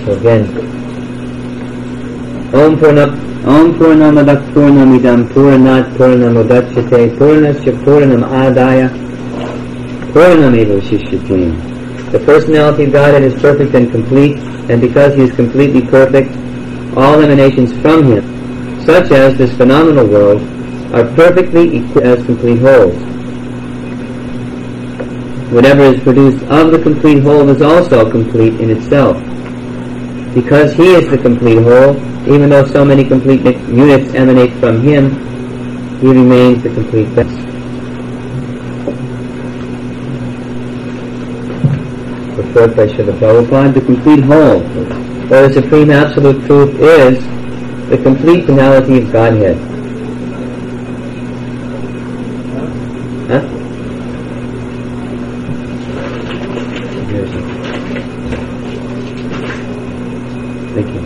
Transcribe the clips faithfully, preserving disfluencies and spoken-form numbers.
So again, Om Purnam Om Purnamadak Purnamidam Purnat Purnamudachyate Purnasya Purnam Adaya Purnameva Shishyate. The personality of Godhead is perfect and complete, and because He is completely perfect, all emanations from Him, such as this phenomenal world, are perfectly equipped as complete wholes. Whatever is produced of the complete whole is also complete in itself. Because He is the complete whole, even though so many complete units emanate from Him, He remains the complete best. Referred by Srila Prabhupada, the complete whole, or the Supreme Absolute Truth, is the complete finality of Godhead. Huh? Thank you.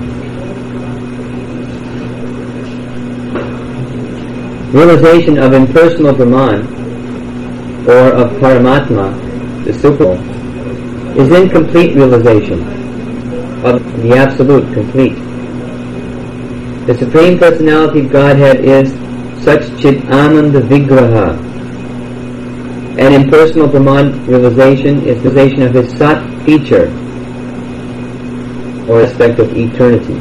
Realization of impersonal Brahman, or of Paramatma, the Super, is incomplete realization of the Absolute complete. The Supreme Personality of Godhead is such Chit Ananda Vigraha. An impersonal Brahman realization is the realization of His Sat feature, or aspect of eternity.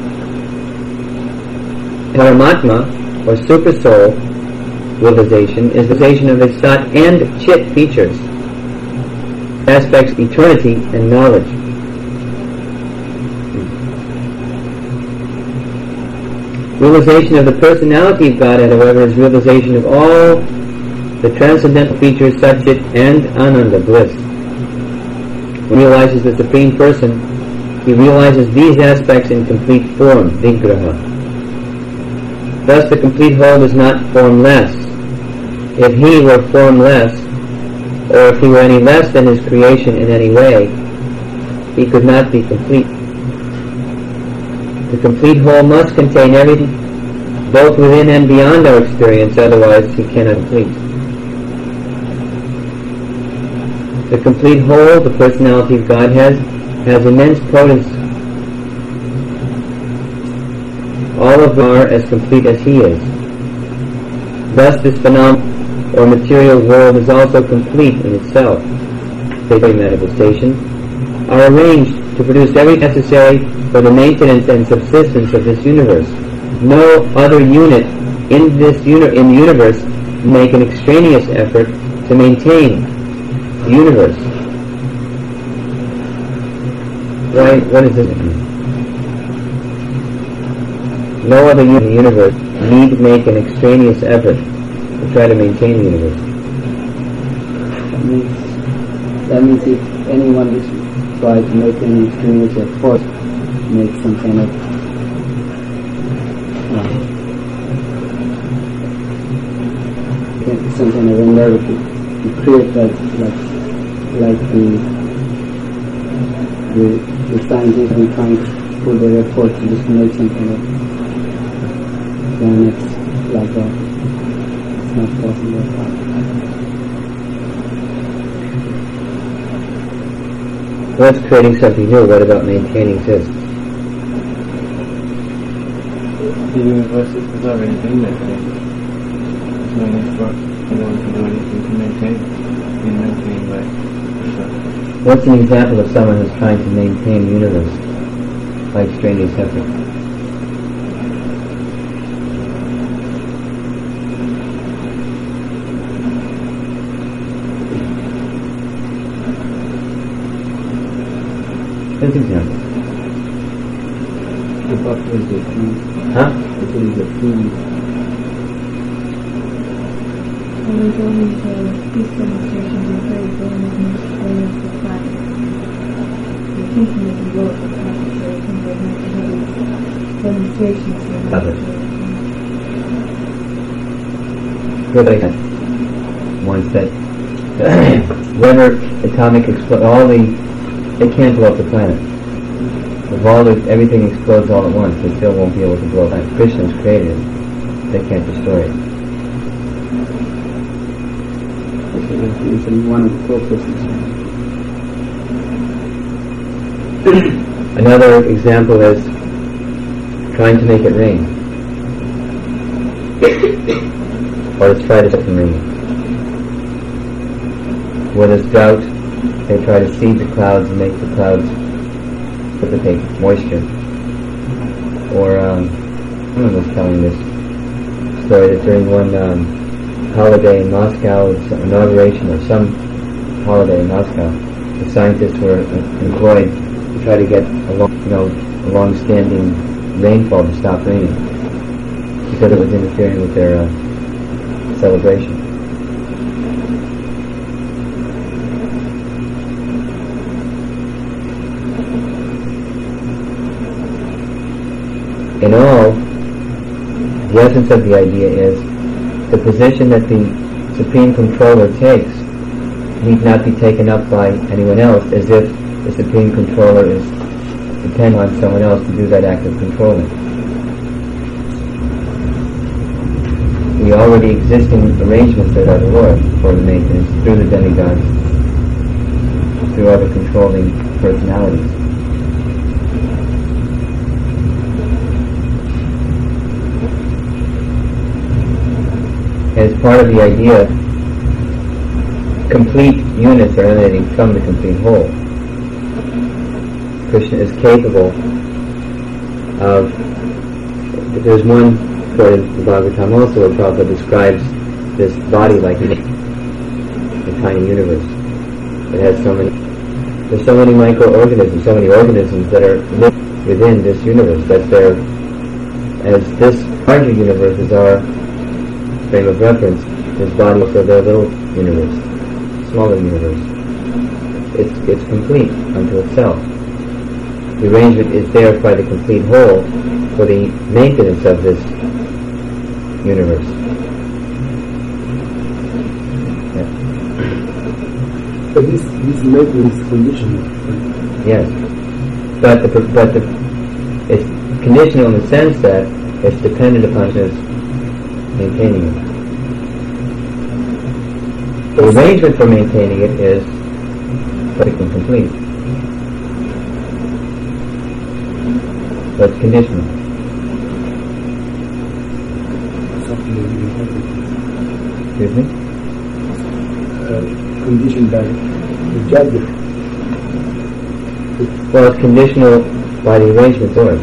Paramatma, or Super Soul realization, is the realization of His Sat and Chit features, aspects of eternity and knowledge. Realization of the personality of Godhead, however, is realization of all the transcendental features, Satchit and Ananda, bliss. When he realizes the Supreme Person, he realizes these aspects in complete form, Vigraha. Thus the complete whole is not formless. If He were formless, or if He were any less than His creation in any way, He could not be complete. The complete whole must contain everything, both within and beyond our experience, otherwise He cannot complete. The complete whole, the personality of God, has, has immense potency. All of them are as complete as He is. Thus this phenomenon, or material world, is also complete in itself. The manifestations are arranged to produce everything necessary for the maintenance and subsistence of this universe. No other unit in this uni- in the universe make an extraneous effort to maintain the universe. Right? What does this mean? No other unit in the universe need make an extraneous effort to try to maintain the universe. That means, that means if anyone is try to make any extraneous effort, make some kind of uh, some kind of endeavor to, to create that, like like the the, the scientists are trying to put their effort to just make some kind of planets like that. It's not possible. What's creating something new? What about maintaining this? The universe is already doing that thing. There's no need for anyone to do anything to maintain it. Being maintained by itself. What's an example of someone who's trying to maintain the universe by extraneous effort? Good example. The buck is the food. Huh? It is the food. Well, there's always uh, these demonstrations are very good in the way of the planet. The thinking of the world of concentration, they have many demonstrations of Others. Good example. One said, whether atomic expl- all the they can't blow up the planet. If all the, everything explodes all at once, they still won't be able to blow it up. Krishna's created it. They can't destroy it. It's one of the purposes. Another example is trying to make it rain. Or let's try to stop from raining. When there's drought, they try to seed the clouds and make the clouds precipitate moisture. Or, um, someone was telling this story that during one um, holiday in Moscow, inauguration or some holiday in Moscow, the scientists were employed to try to get a long, you know, a long-standing rainfall to stop raining because it was interfering with their uh, celebration. In all, the essence of the idea is the position that the Supreme Controller takes need not be taken up by anyone else as if the Supreme Controller is depend on someone else to do that act of controlling. The already existing arrangements that are the Lord for the maintenance through the demigods, through other controlling personalities. As part of the idea, complete units are emanating from the complete whole. Krishna is capable of, there's one quote in the Bhagavatam also where Prabhupada describes this body like a, a tiny universe. It has so many, there's so many microorganisms, so many organisms that are living within this universe. That's their, as this larger universe is our frame of reference, this body is for their little universe, smaller universe. It's, it's complete unto itself. The arrangement is there by the complete whole for the maintenance of this universe. Yeah. But this this maintenance is conditional. Yes, but the but the it's conditional in the sense that it's dependent upon us maintaining it. The arrangement for maintaining it is perfect and complete. So it's conditional. Something that you have. Excuse me? Uh, conditioned by the judgment. Well, it's conditional by the arrangement Lord.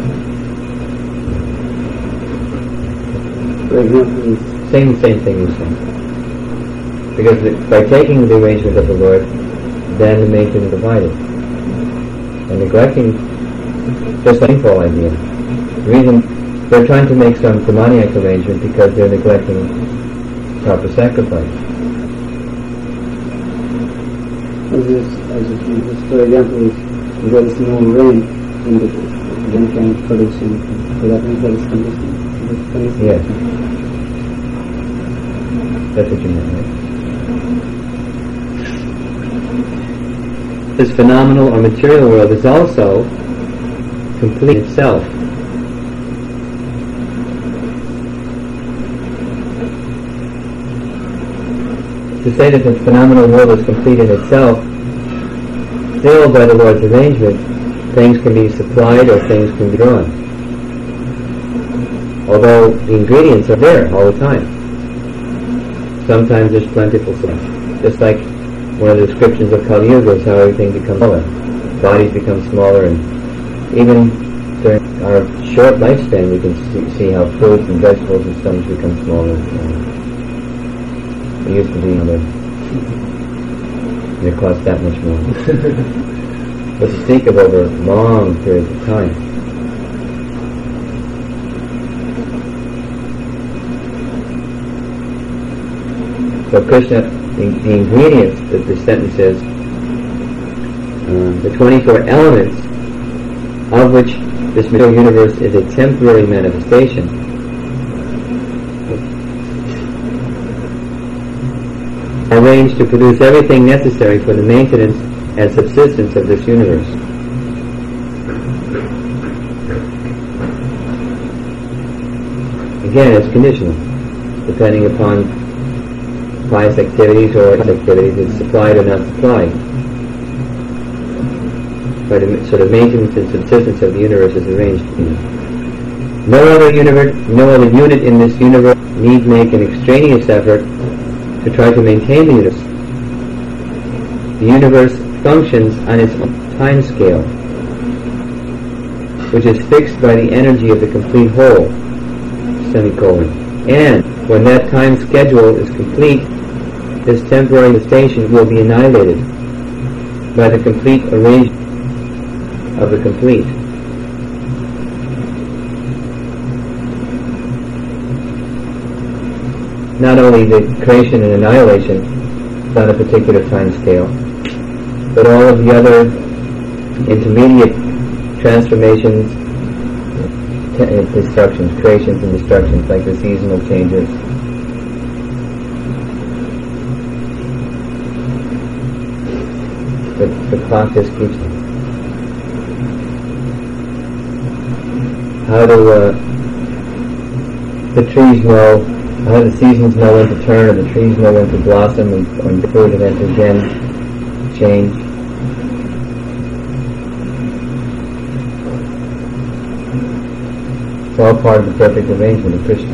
For example, Same same thing you're saying. Because the, by taking the arrangement of the Lord, then the maintenance is divided. And neglecting, just like the whole idea. The reason they're trying to make some demoniac arrangement because they're neglecting proper sacrifice. as this, as this, this for example, is there is no rain in the then can produce anything. So that means that is conditional. Yes. That's what you meant, right? This phenomenal or material world is also complete itself. To say that the phenomenal world is complete in itself, still by the Lord's arrangement, things can be supplied or things can be drawn. Although the ingredients are there all the time. Sometimes there's plentiful supply. Just like one of the descriptions of Kali Yuga is how everything becomes smaller. Bodies become smaller, and even during our short lifespan we can see, see how fruits and vegetables and stuff become smaller and smaller. It used to be, you know, they cost that much more. But to speak of over long periods of time. So Krishna, the, the ingredients that the sentence is, uh, the twenty-four elements of which this material universe is a temporary manifestation, arranged to produce everything necessary for the maintenance and subsistence of this universe. Again, it's conditional, depending upon pious activities or activities, it's supplied or not supplied. by the sort of maintenance and subsistence of the universe is arranged. You know. No other universe, no other unit in this universe need make an extraneous effort to try to maintain the universe. The universe functions on its own time scale, which is fixed by the energy of the complete whole, semicolon. And when that time schedule is complete, this temporary manifestation will be annihilated by the complete arrangement of the complete. Not only the creation and annihilation is on a particular time scale, but all of the other intermediate transformations, t- destructions, creations and destructions, like the seasonal changes. The, the clock just keeps. How do uh, the trees know? How do the seasons know when to turn, or the trees know when to blossom and when to fruit, and then to again change? It's all part of the perfect arrangement of Krishna.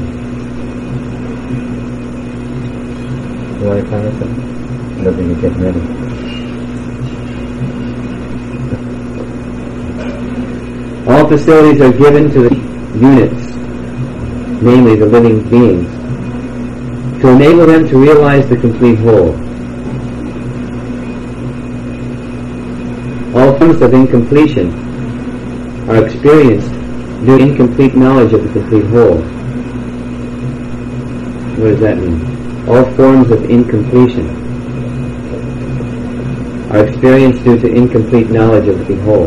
You want to comment on that? I don't think you're getting ready. All facilities are given to the units, namely the living beings, to enable them to realize the complete whole. All forms of incompletion are experienced due to incomplete knowledge of the complete whole. What does that mean? All forms of incompletion are experienced due to incomplete knowledge of the complete whole.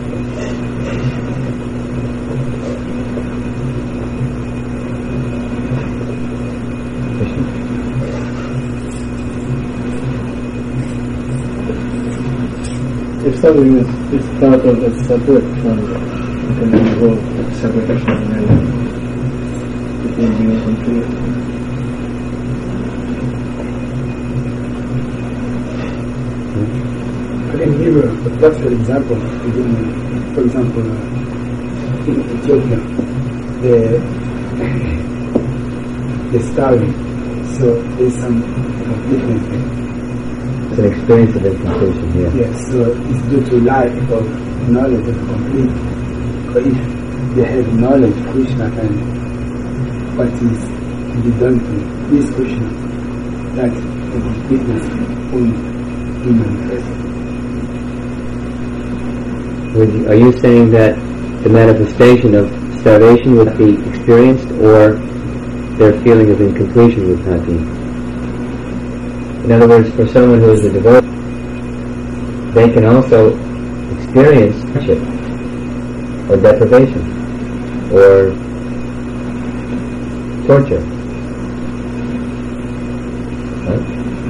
If something is, is thought of as separate from the complete whole, separation and then it will be incomplete. I can give a, a practical example. For example, uh, in Ethiopia, the the starving, so there's some completeness there. It's an experience of incompletion, yeah. Yes, so it's due to lack of knowledge of complete. But if they have knowledge, Krishna can, what is to be done to this Krishna, that the completeness will be manifested. Would you, are you saying that the manifestation of starvation would be experienced, or their feeling of incompletion would not be? In other words, for someone who is a devotee, they can also experience hardship, or deprivation, or torture. Right?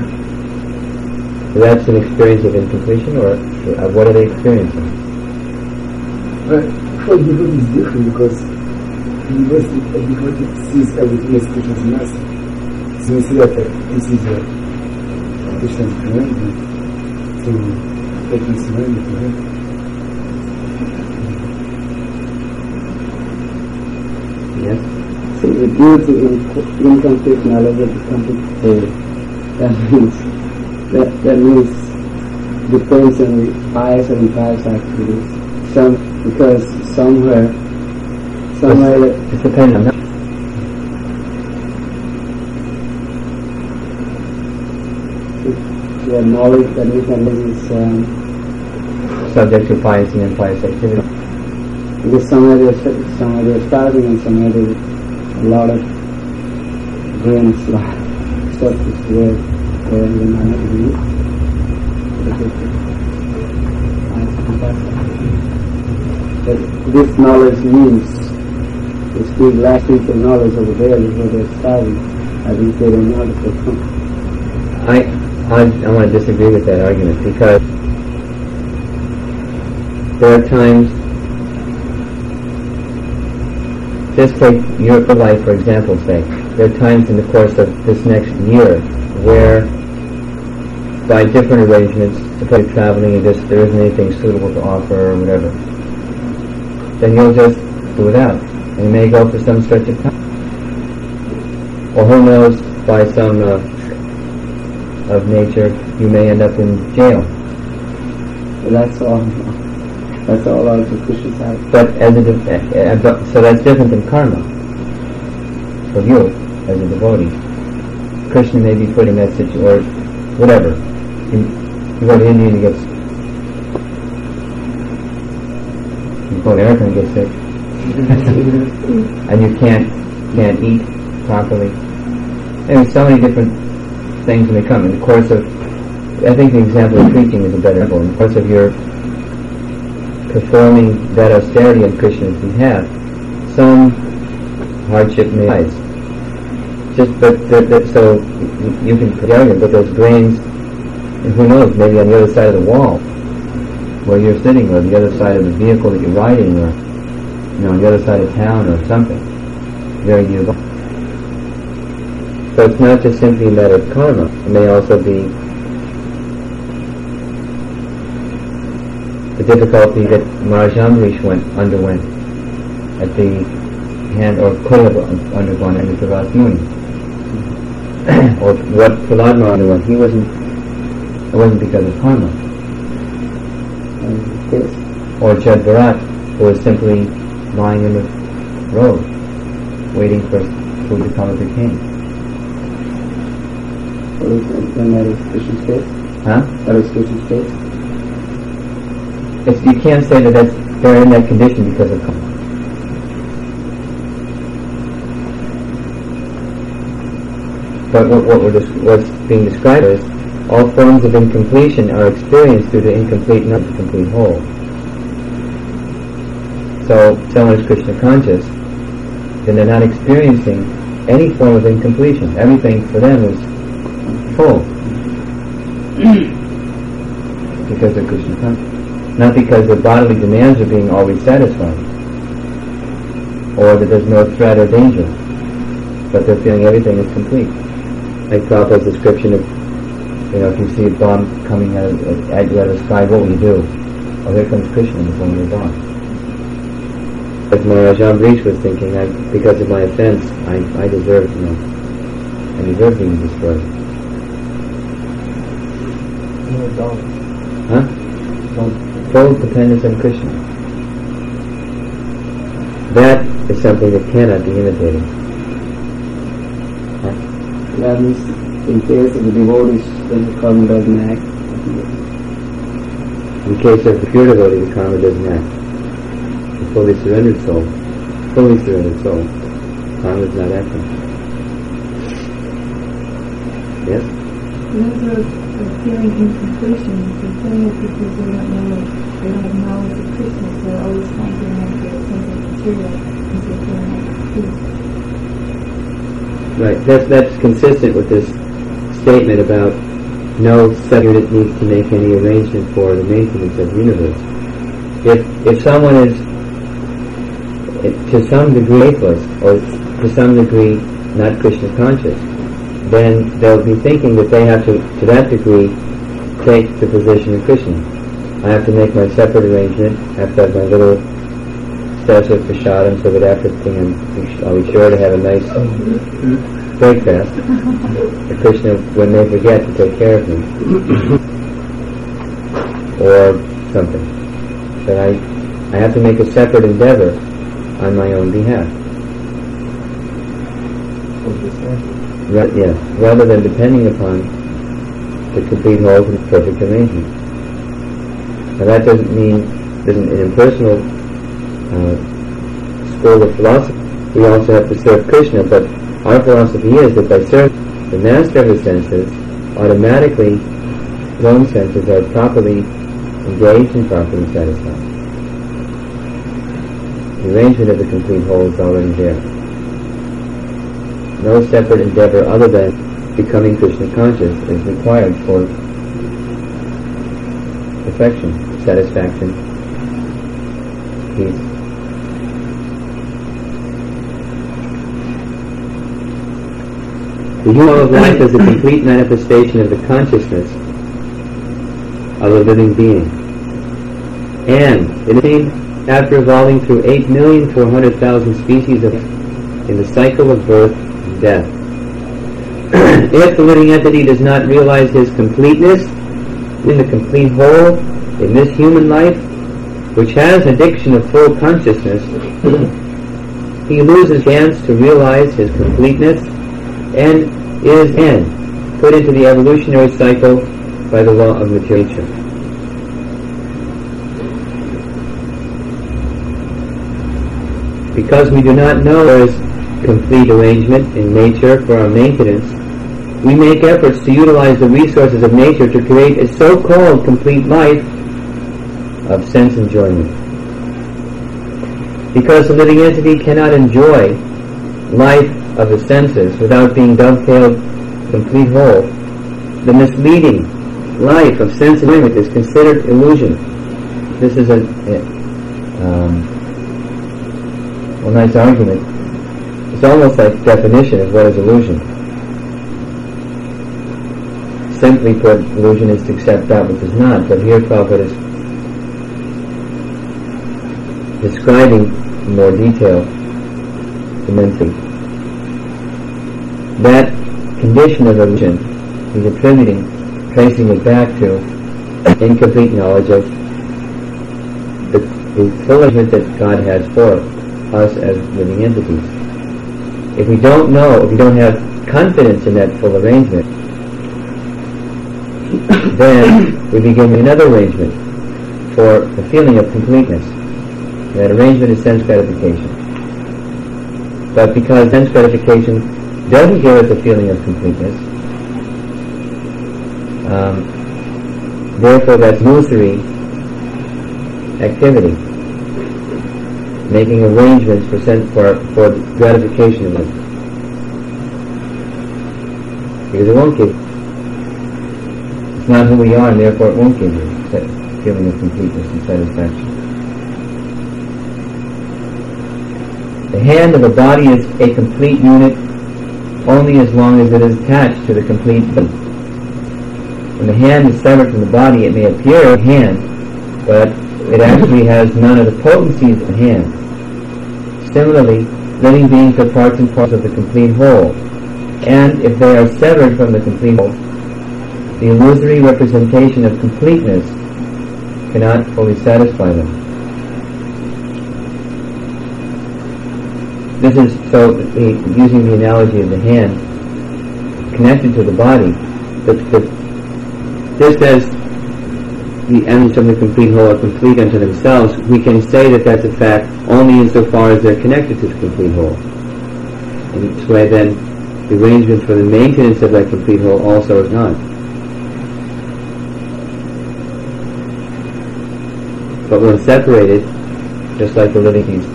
So that's an experience of incompletion, or uh, what are they experiencing? But for the devotee is different, because the devotee sees everything as Krishna's mercy. So you see that uh, this is a Krishna's commandment to take his surrender to him. Yes? See, the beauty in incomplete knowledge of the complete whole, that means, that, that means depends on the pious and impious activities. Some, because somewhere, somewhere, It's dependent on that. the knowledge that we can live is um, Subject to pious and impious activity. because somewhere they're, somewhere they're starving and somewhere there's a lot of grains, lot of stuff is where, where they might not be used. But this knowledge means this big last piece of knowledge over there is where they're starving. At least they don't know if they come. I, I, I want to disagree with that argument, because there are times, just take your life for example's sake, there are times in the course of this next year where, by different arrangements, suppose you're traveling and just there isn't anything suitable to offer or whatever, then you'll just do it out. And you may go for some stretch of time. Or who knows, by some uh, of nature, you may end up in jail. But that's all. That's all a lot of the Krishnas have. But as a de- uh, but, so that's different than karma. For you, as a devotee, Krishna may be putting that situation, or whatever. You, you go to India and you get sick. You go to America and get sick. And you can't can't eat properly. There's so many different things when they come. In the course of, I think the example of preaching is a better example. In the course of your performing that austerity on Krishna's behalf, some hardship may arise. Just but the, the, so you can project, but those grains, and who knows, maybe on the other side of the wall where you're sitting, or the other side of the vehicle that you're riding, or you know, on the other side of town, or something very nearby. So it's not just simply a matter of karma. It may also be the difficulty that Maharaj Ambarish went underwent at the hand, or could have undergone under Pravas Muni, or what Prahlad Maharaj underwent. He wasn't. It wasn't because of karma. Yes. Or Jad Bharat, who was simply lying in the road, waiting for food to come as it came. Then that is Krishna's face? Huh? That is Krishna's face? It's, you can't say that that's, they're in that condition because of karma. But what, what we're des- what's being described is all forms of incompletion are experienced through the incomplete, not the complete whole. So, if someone is Krishna conscious, then they're not experiencing any form of incompletion. Everything for them is full. Because they're Krishna conscious. Not because their bodily demands are being always satisfied, or that there's no threat or danger, but they're feeling everything is complete. Like Prabhupada's description of, you know, if you see a bomb coming out of, at you out of the sky, what will you do? Oh, here comes Krishna in the form of a bomb. As Maharaj Ambarish was thinking, I, because of my offense, I, I deserve, you know, I deserve being destroyed. No doubt. Huh? Full dependence on Krishna. That is something that cannot be imitated. Huh? That means in case of the devotees, then the karma doesn't act. In case of the pure devotee, the karma doesn't act. The fully surrendered soul, fully surrendered soul, karma is not acting. Yes? Those are feeling incompletion, they're feeling it because they don't know, they don't have knowledge of Krishna, so they're always thinking like they're something material, because they're feeling incomplete. Right, that's, that's consistent with this statement about no separate needs to make any arrangement for the maintenance of the universe. If if someone is to some degree faithless, or to some degree not Krishna conscious, then they'll be thinking that they have to, to that degree, take the position of Krishna. I have to make my separate arrangement, I have to have my little stash of prasadam, so that after thing I'll be sure to have a nice breakfast. The Krishna, when they forget, to take care of me. Or something. That I, I have to make a separate endeavor on my own behalf. Ra- yes, rather than depending upon the complete whole and perfect arrangement. Now that doesn't mean, doesn't an impersonal uh, school of philosophy, we also have to serve Krishna, but our philosophy is that by serving the master of the senses, automatically his own senses are properly engaged and properly satisfied. The arrangement of the complete whole is already there. No separate endeavor other than becoming Krishna conscious is required for perfection, satisfaction, peace. The human of life is a complete manifestation of the consciousness of a living being. And it is after evolving through eight million four hundred thousand species of in the cycle of birth and death. If the living entity does not realize his completeness in the complete whole in this human life, which has addiction of full consciousness, he loses chance to realize his completeness and is then put into the evolutionary cycle by the law of material nature. Because we do not know there is complete arrangement in nature for our maintenance, we make efforts to utilize the resources of nature to create a so-called complete life of sense enjoyment. Because the living entity cannot enjoy life of the senses without being dovetailed complete whole, the misleading life of sense enjoyment is considered illusion. This is a, a um, well, nice argument. It's almost like definition of what is illusion. Simply put, illusion is to accept that which is not, but here Prabhupada is describing in more detail immensely. That condition of illusion he's attributing, tracing it back to incomplete knowledge of the, the full arrangement that God has for us as living entities. If we don't know, if we don't have confidence in that full arrangement, then we begin another arrangement for the feeling of completeness. That arrangement is sense gratification. But because sense gratification doesn't give us a feeling of completeness, um, therefore that's illusory activity, making arrangements for sense, for, for gratification of it. Because it won't give. It's not who we are, and therefore it won't give you a feeling of completeness and satisfaction. The hand of a body is a complete unit only as long as it is attached to the complete body. When the hand is severed from the body, it may appear a hand, but it actually has none of the potencies of a hand. Similarly, living beings are parts and parts of the complete whole, and if they are severed from the complete whole, the illusory representation of completeness cannot fully satisfy them. This is, so, the, using the analogy of the hand connected to the body, but, but just as the ends of the complete whole are complete unto themselves, we can say that that's a fact only insofar as they're connected to the complete whole. In this way, then, the arrangement for the maintenance of that complete whole also is not. But when separated, just like the living beings,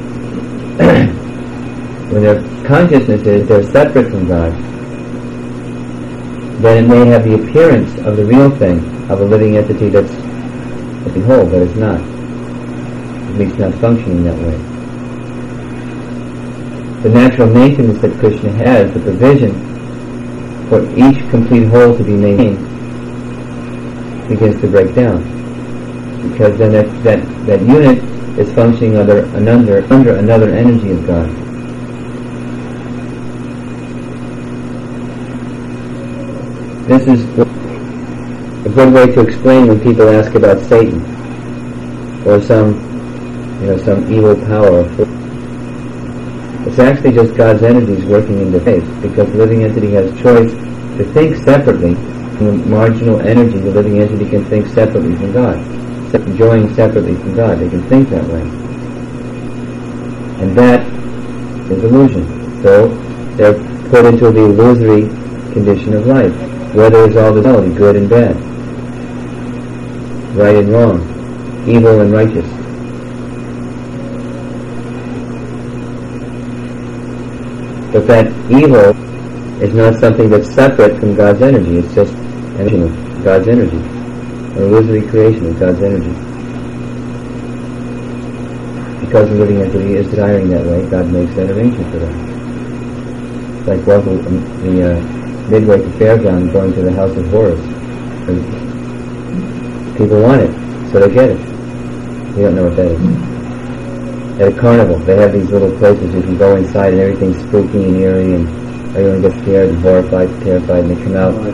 when their consciousness is they're separate from God, then it may have the appearance of the real thing, of a living entity that's looking whole, but it's not. At least not functioning that way. The natural maintenance that Krishna has, the provision for each complete whole to be maintained, begins to break down. Because then that, that, that unit is functioning under another, under another energy of God. This is a good way to explain when people ask about Satan or some, you know, some evil power. It's actually just God's energies working in the face, because the living entity has choice to think separately from the marginal energy. The living entity can think separately from God, enjoying separately from God. They can think that way, and that is illusion. So they're put into the illusory condition of life, where there is all the duality, good and bad, right and wrong, evil and righteous. But that evil is not something that's separate from God's energy. It's just an illusion of God's energy, an illusory creation of God's energy. Because the living entity is desiring that way, God makes that arrangement for them. It's like walking the uh, midway to Fairground, going to the House of Horrors. People want it, so they get it. You don't know what that is. At a carnival, they have these little places you can go inside and everything's spooky and eerie and everyone gets scared and horrified and terrified and they come out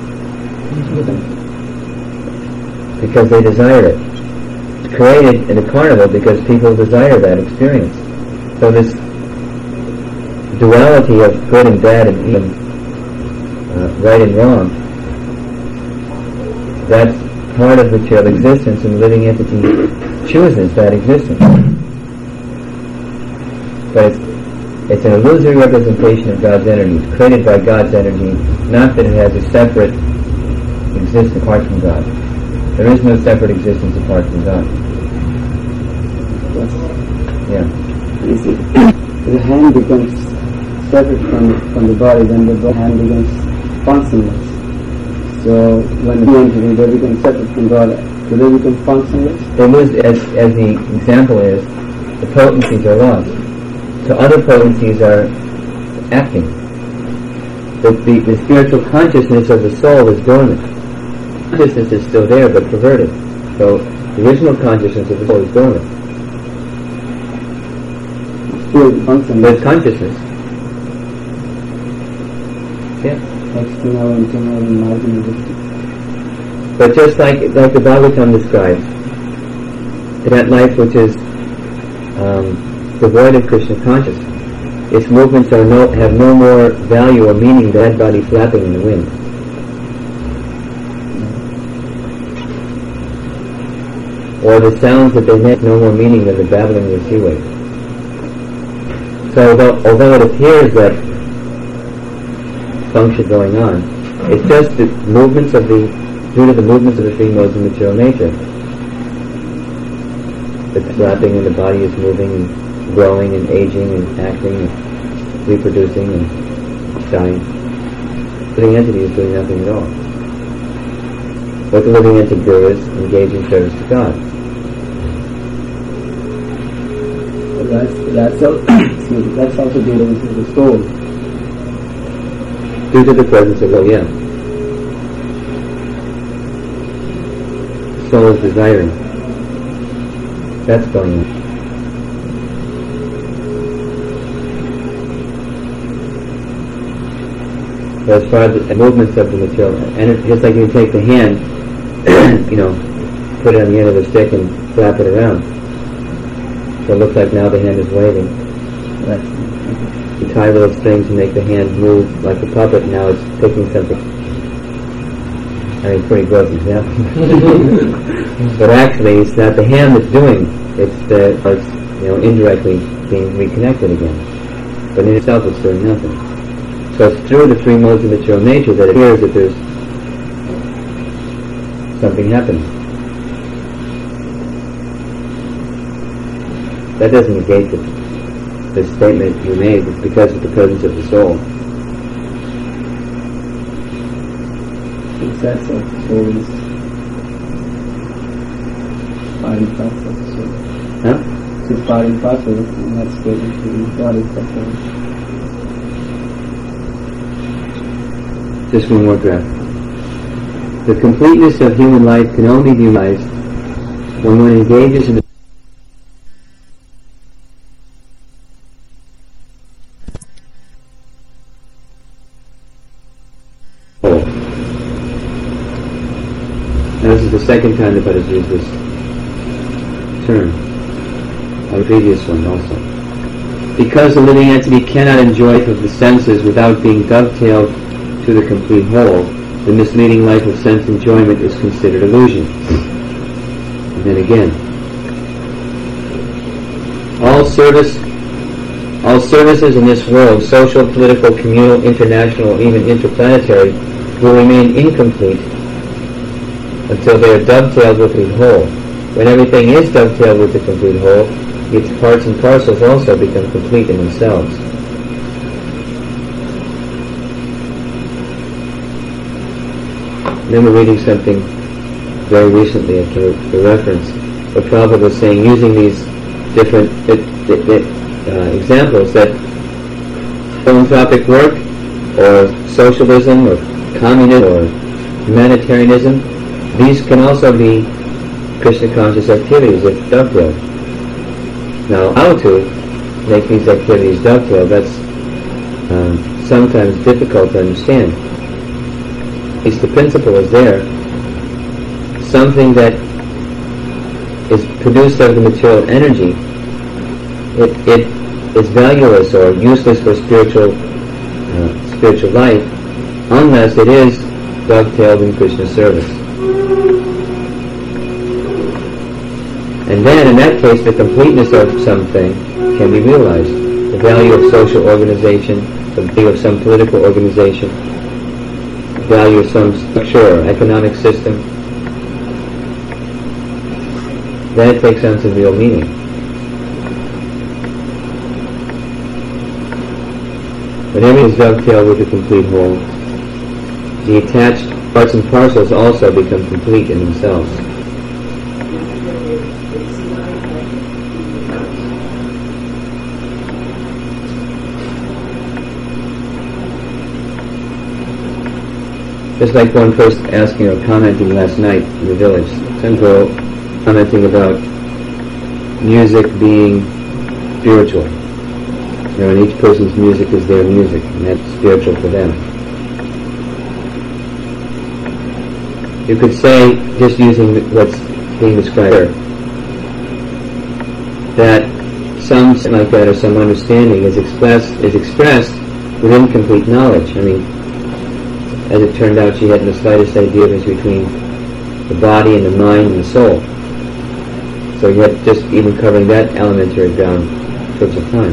because they desire it. It's created in a carnival because people desire that experience. So this duality of good and bad and even uh, right and wrong, that's part of material existence, and the living entity chooses that existence. But it's, it's an illusory representation of God's energy. It's created by God's energy, not that it has a separate existence apart from God. There is no separate existence apart from God. Yes. Yeah. You see, the hand becomes separate from, from the body, then the hand becomes functionless. So when the entity, they become separate from God, do they become functionless? They lose, as, as the example is, the potencies are lost. So other potencies are acting. The, the, the spiritual consciousness of the soul is dormant. Consciousness is still there, but perverted. So the original consciousness of the soul is dormant. Still functionless. But it's consciousness. Yeah. External, internal, and marginal. But just like like the Bhagavatam describes, that life which is um, devoid of Krishna consciousness, its movements are no, have no more value or meaning than that body flapping in the wind. Or the sounds that they make no more meaning than the babbling of the sea waves. So although, although it appears that function going on, it's just the movements of the, due to the movements of the three modes of material nature. The flapping and the body is moving and growing and aging and acting and reproducing and dying. The living entity is doing nothing at all. What the living entity do is engage in service to God. That's, that's, also, that's also due to the soul. Due to the presence of, oh yeah. The soul is desiring. That's going on. But as far as the movements of the material, and it's just like you take the hand, you know, put it on the end of the stick and flap it around. So it looks like now the hand is waving. Right. You tie little strings and make the hand move like a puppet, and now it's picking something. I mean, pretty gross example. But actually, it's not the hand that's doing, it's the, it's, you know, indirectly being reconnected again. But in itself, it's doing nothing. So it's through the three modes of material nature that it appears that there's something happening. That doesn't negate the, the statement you made. It's because of the presence of the soul. That's of soul is part and parcel of the soul. Huh? It's part and parcel, and that's good. It's body parcel. Just one more graph. The completeness of human life can only be realized when one engages in the whole. Now this is the second time the Buddha has used this term. A previous one also. Because the living entity cannot enjoy of the senses without being dovetailed to the complete whole, the misleading life of sense enjoyment is considered illusion. And then again, all service, all services in this world, social, political, communal, international, even interplanetary, will remain incomplete until they are dovetailed with the whole. When everything is dovetailed with the complete whole, its parts and parcels also become complete in themselves. I remember reading something very recently at the, the reference, where Prabhupada was saying, using these different uh, uh, examples, that philanthropic work, or socialism, or communism, or humanitarianism, these can also be Krishna conscious activities if dovetailed. Now, how to make these activities dovetail, that's um, sometimes difficult to understand. At least the principle is there. Something that is produced out of the material energy, it, it is valueless or useless for spiritual uh, spiritual life unless it is dovetailed in Krishna's service. And then, in that case, the completeness of something can be realized. The value of social organization, the value of some political organization, the value of some structure or economic system, then it takes on some real meaning. When everything is dovetailed with the complete whole, the attached parts and parcels also become complete in themselves. Just like one person asking or commenting last night in the village, some girl commenting about music being spiritual. You know, and each person's music is their music, and that's spiritual for them. You could say, just using what's being described here, that something like that or some understanding is expressed is expressed with incomplete knowledge. I mean, as it turned out, she hadn't the slightest idea of the difference between the body and the mind and the soul. So yet, just even covering that elementary ground took some time.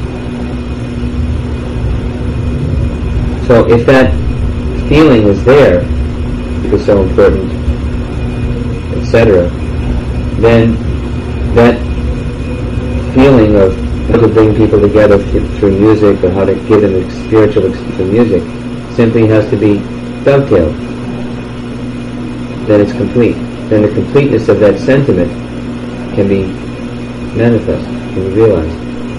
So if that feeling is there, is so important, et cetera, then that feeling of how to bring people together through music or how to give them a spiritual experience through music simply has to be dovetailed. Then it's complete. Then the completeness of that sentiment can be manifest, can be realized.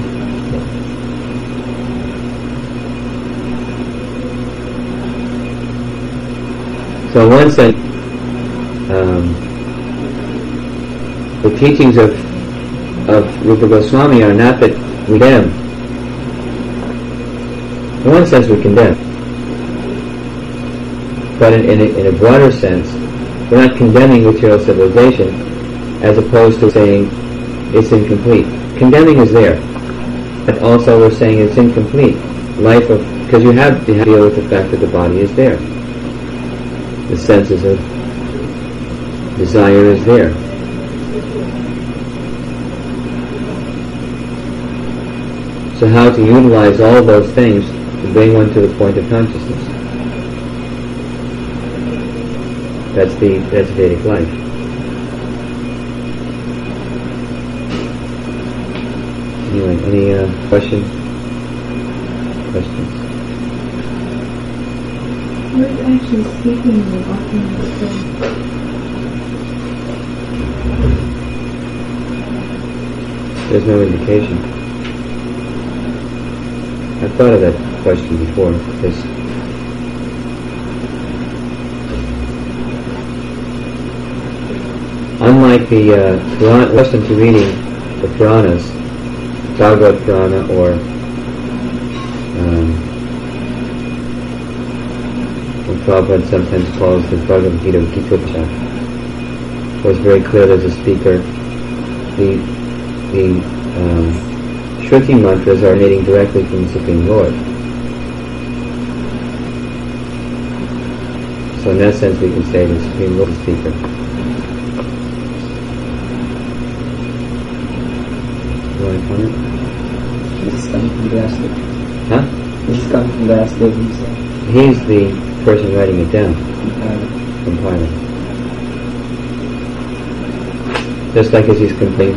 So in one sense, um, the teachings of of Rupa Goswami are not that we condemn. In one sense we condemn. But in, in, a, in a broader sense, we're not condemning material civilization as opposed to saying it's incomplete. Condemning is there, but also we're saying it's incomplete. Life of, because you have to deal with the fact that the body is there. The senses of desire is there. So how to utilize all those things to bring one to the point of consciousness. That's the that's Vedic life. Anyway, any uh, questions? Questions? Who is actually speaking and offering the prayer? There's no indication. I've thought of that question before, because unlike the uh, Purana, accustomed to reading the Puranas, Bhagavad Purana or um, what Prabhupada sometimes calls the Bhagavad Gita Gita, was very clear as a speaker. The the um, Shruti mantras are emanating directly from the Supreme Lord. So in that sense we can say the Supreme Lord is the speaker. You want to comment? This is coming from Vyasdev. Huh? This is coming from Vyasdev himself. He's the person writing it down. Compiler. Compiler. Just like as he's complete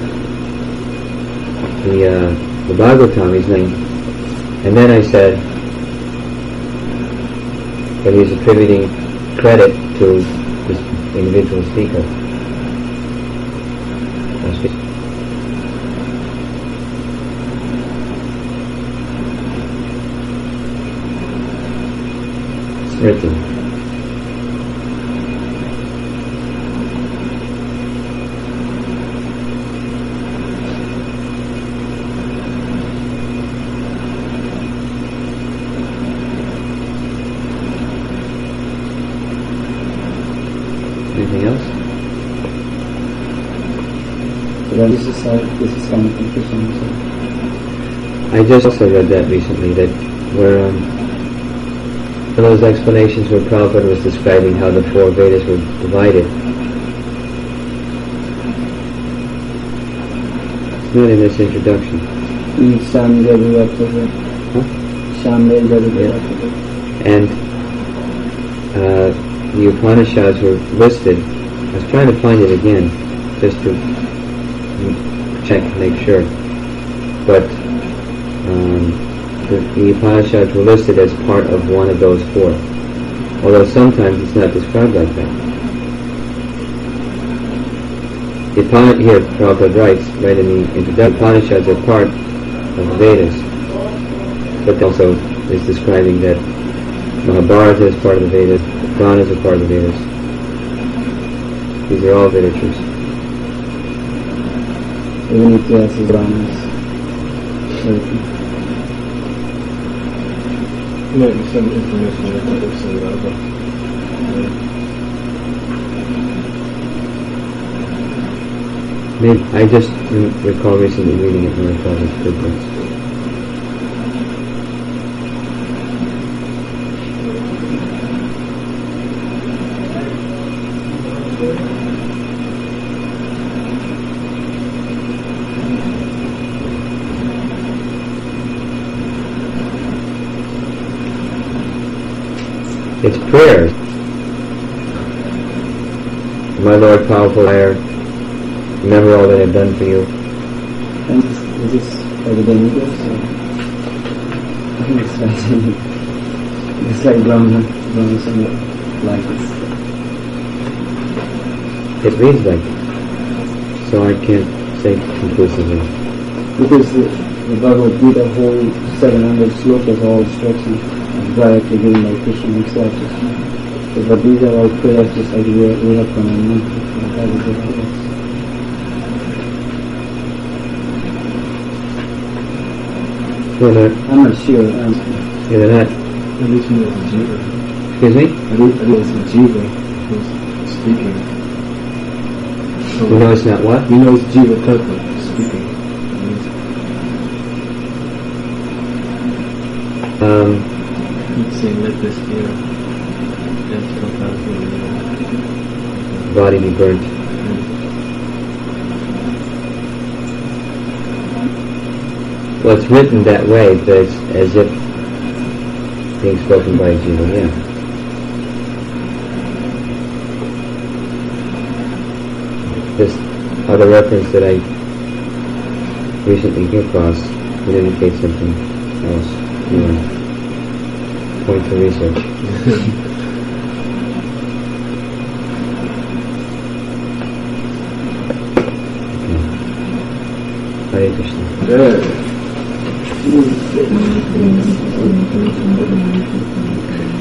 the uh, the Bhagavatam, he's named. And then I said that he's attributing credit to this individual speaker. Smriti. Anything else? So that this is how this is coming from Krishna. So. I just also read that recently, that where um, one of those explanations where Prabhupada was describing how the four Vedas were divided. It's not in this introduction. In Shamdeva Huh? Shamdeva And uh, the Upanishads were listed. I was trying to find it again, just to check, make sure. But um, the, the Upanishads were listed as part of one of those four. Although sometimes it's not described like that. The Upanishad, here Prabhupada writes, right in the introduction, Upanishads are part of the Vedas. But also is describing that Mahabharata is part of the Vedas, Puranas are part of the Vedas. These are all literatures. Even if yes, is Brahmanas. Maybe some information that others say about. Maybe, I just recall recently reading it and I thought it was good books. It's prayers. My Lord, powerful liar, remember all that I've done for you. And is this by the demigods? I think it's like it's like Brahma, Brahma somewhat like this. It reads like it, so I can't say conclusively. Because the, the Bhagavad Gita whole seven hundred slokas are all instructions directly given by Krishna himself. So, but these are all prayers just like we, we have from our mantra. Well, they're, I'm not sure. I'm, yeah, they're not. At least we know it's a jiva. Excuse me? At least, at least it's a jiva who's speaking. So We know it's not what? we know it's jiva tattva speaking. Um, He's saying let this here death come out of body be burnt. Well, it's written that way, that it's as if being spoken by Jiva, yeah. This other reference that I recently came across would indicate something else. You know, point for research. Hare Krishna. Yeah. Thank you.